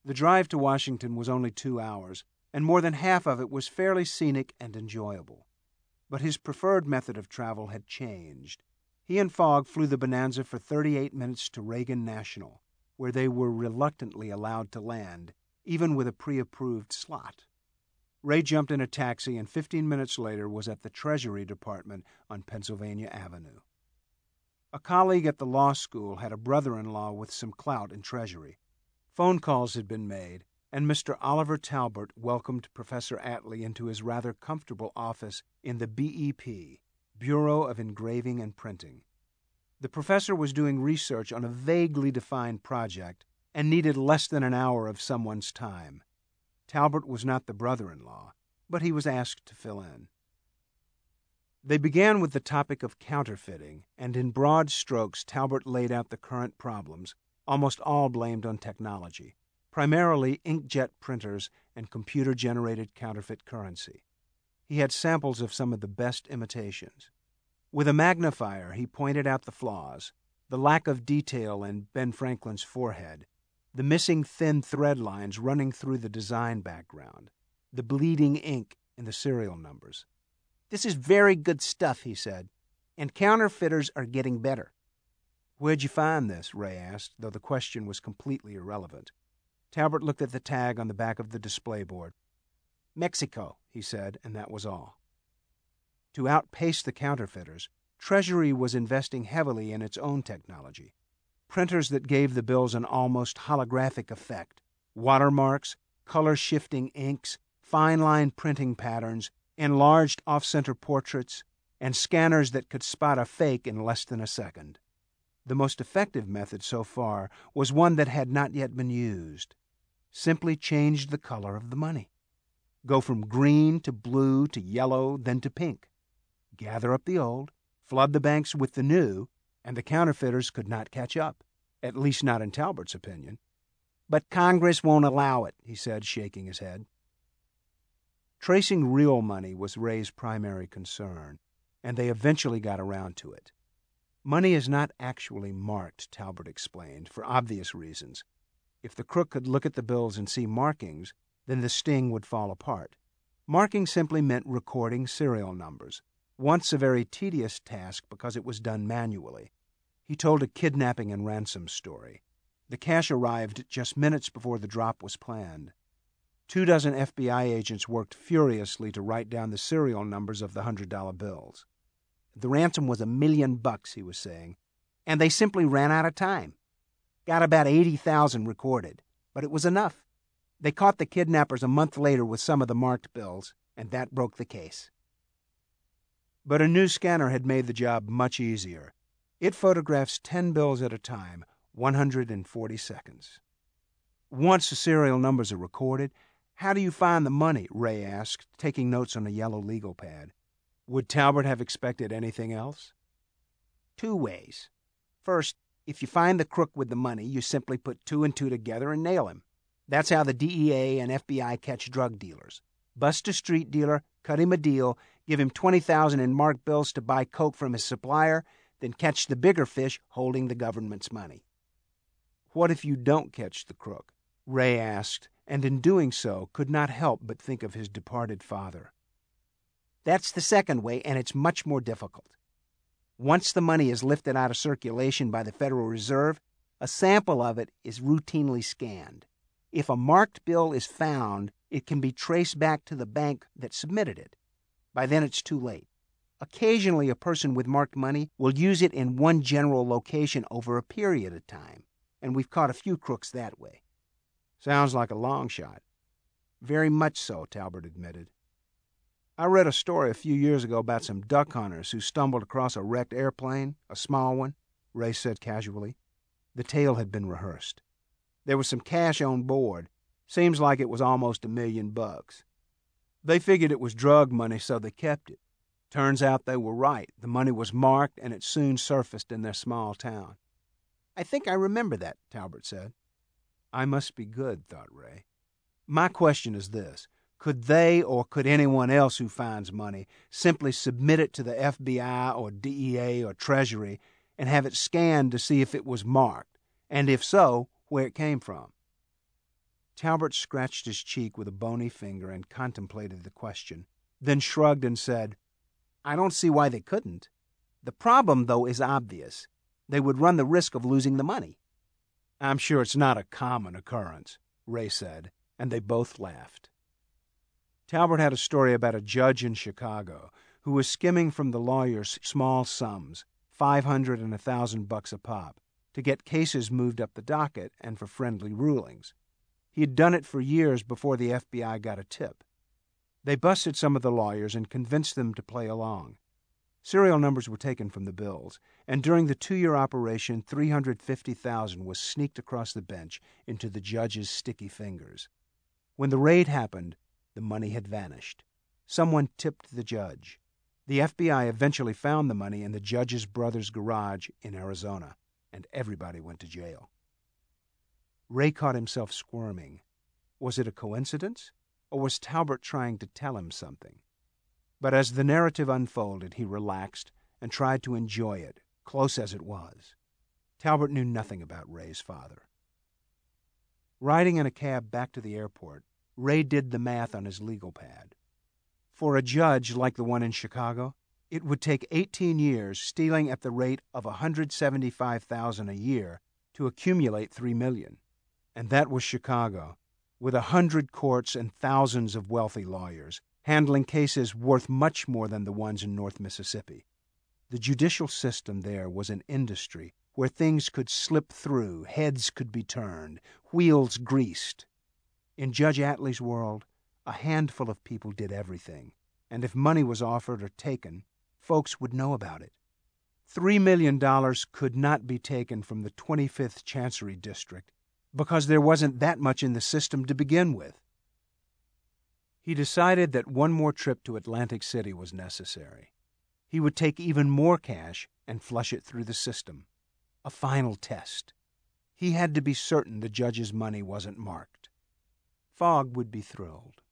The drive to Washington was only 2 hours, and more than half of it was fairly scenic and enjoyable. But his preferred method of travel had changed. He and Fogg flew the Bonanza for 38 minutes to Reagan National, where they were reluctantly allowed to land, even with a pre-approved slot. Ray jumped in a taxi and 15 minutes later was at the Treasury Department on Pennsylvania Avenue. A colleague at the law school had a brother-in-law with some clout in Treasury. Phone calls had been made, and Mr. Oliver Talbot welcomed Professor Atlee into his rather comfortable office in the BEP, Bureau of Engraving and Printing. The professor was doing research on a vaguely defined project and needed less than an hour of someone's time. Talbot was not the brother-in-law, but he was asked to fill in. They began with the topic of counterfeiting, and in broad strokes Talbot laid out the current problems, almost all blamed on technology, primarily inkjet printers and computer-generated counterfeit currency. He had samples of some of the best imitations. With a magnifier, he pointed out the flaws, the lack of detail in Ben Franklin's forehead, the missing thin thread lines running through the design background, the bleeding ink in the serial numbers. "This is very good stuff," he said, "and counterfeiters are getting better." "Where'd you find this?" Ray asked, though the question was completely irrelevant. Talbot looked at the tag on the back of the display board. "Mexico," he said, and that was all. To outpace the counterfeiters, Treasury was investing heavily in its own technology. Printers that gave the bills an almost holographic effect, watermarks, color-shifting inks, fine-line printing patterns, enlarged off-center portraits, and scanners that could spot a fake in less than a second. The most effective method so far was one that had not yet been used. Simply change the color of the money. Go from green to blue to yellow, then to pink. Gather up the old, flood the banks with the new, and the counterfeiters could not catch up, at least not in Talbot's opinion. "But Congress won't allow it," he said, shaking his head. Tracing real money was Ray's primary concern, and they eventually got around to it. Money is not actually marked, Talbot explained, for obvious reasons. If the crook could look at the bills and see markings, then the sting would fall apart. Marking simply meant recording serial numbers, once a very tedious task because it was done manually. He told a kidnapping and ransom story. The cash arrived just minutes before the drop was planned. 24 FBI agents worked furiously to write down the serial numbers of the $100 bills. "The ransom was $1 million," he was saying, "and they simply ran out of time. Got about 80,000 recorded, but it was enough. They caught the kidnappers a month later with some of the marked bills, and that broke the case." But a new scanner had made the job much easier. It photographs 10 bills at a time, 140 seconds. Once the serial numbers are recorded, how do you find the money? Ray asked, taking notes on a yellow legal pad. Would Talbot have expected anything else? 2 ways. First, if you find the crook with the money, you simply put 2 and 2 together and nail him. That's how the DEA and FBI catch drug dealers. Bust a street dealer, cut him a deal, give him 20,000 in marked bills to buy coke from his supplier, then catch the bigger fish holding the government's money. What if you don't catch the crook? Ray asked, and in doing so could not help but think of his departed father. That's the second way, and it's much more difficult. Once the money is lifted out of circulation by the Federal Reserve, a sample of it is routinely scanned. If a marked bill is found, it can be traced back to the bank that submitted it. By then it's too late. Occasionally, a person with marked money will use it in one general location over a period of time, and we've caught a few crooks that way. Sounds like a long shot. Very much so, Talbot admitted. I read a story a few years ago about some duck hunters who stumbled across a wrecked airplane, a small one, Ray said casually. The tale had been rehearsed. There was some cash on board. Seems like it was almost $1 million. They figured it was drug money, so they kept it. Turns out they were right. The money was marked, and it soon surfaced in their small town. I think I remember that, Talbot said. I must be good, thought Ray. My question is this. Could they or could anyone else who finds money simply submit it to the FBI or DEA or Treasury and have it scanned to see if it was marked, and if so, where it came from? Talbert scratched his cheek with a bony finger and contemplated the question, then shrugged and said, "I don't see why they couldn't. The problem, though, is obvious. They would run the risk of losing the money." "I'm sure it's not a common occurrence," Ray said, and they both laughed. Talbert had a story about a judge in Chicago who was skimming from the lawyers small sums, $500 and $1,000 a pop, to get cases moved up the docket and for friendly rulings. He had done it for years before the FBI got a tip. They busted some of the lawyers and convinced them to play along. Serial numbers were taken from the bills, and during the 2-year operation, $350,000 was sneaked across the bench into the judge's sticky fingers. When the raid happened, the money had vanished. Someone tipped the judge. The FBI eventually found the money in the judge's brother's garage in Arizona, and everybody went to jail. Ray caught himself squirming. Was it a coincidence, or was Talbert trying to tell him something? But as the narrative unfolded, he relaxed and tried to enjoy it, close as it was. Talbert knew nothing about Ray's father. Riding in a cab back to the airport, Ray did the math on his legal pad. For a judge like the one in Chicago, it would take 18 years stealing at the rate of $175,000 a year to accumulate $3 million. And that was Chicago, with 100 courts and thousands of wealthy lawyers, handling cases worth much more than the ones in North Mississippi. The judicial system there was an industry where things could slip through, heads could be turned, wheels greased. In Judge Atlee's world, a handful of people did everything, and if money was offered or taken, folks would know about it. $3 million could not be taken from the 25th Chancery District because there wasn't that much in the system to begin with. He decided that one more trip to Atlantic City was necessary. He would take even more cash and flush it through the system. A final test. He had to be certain the judge's money wasn't marked. Fogg would be thrilled.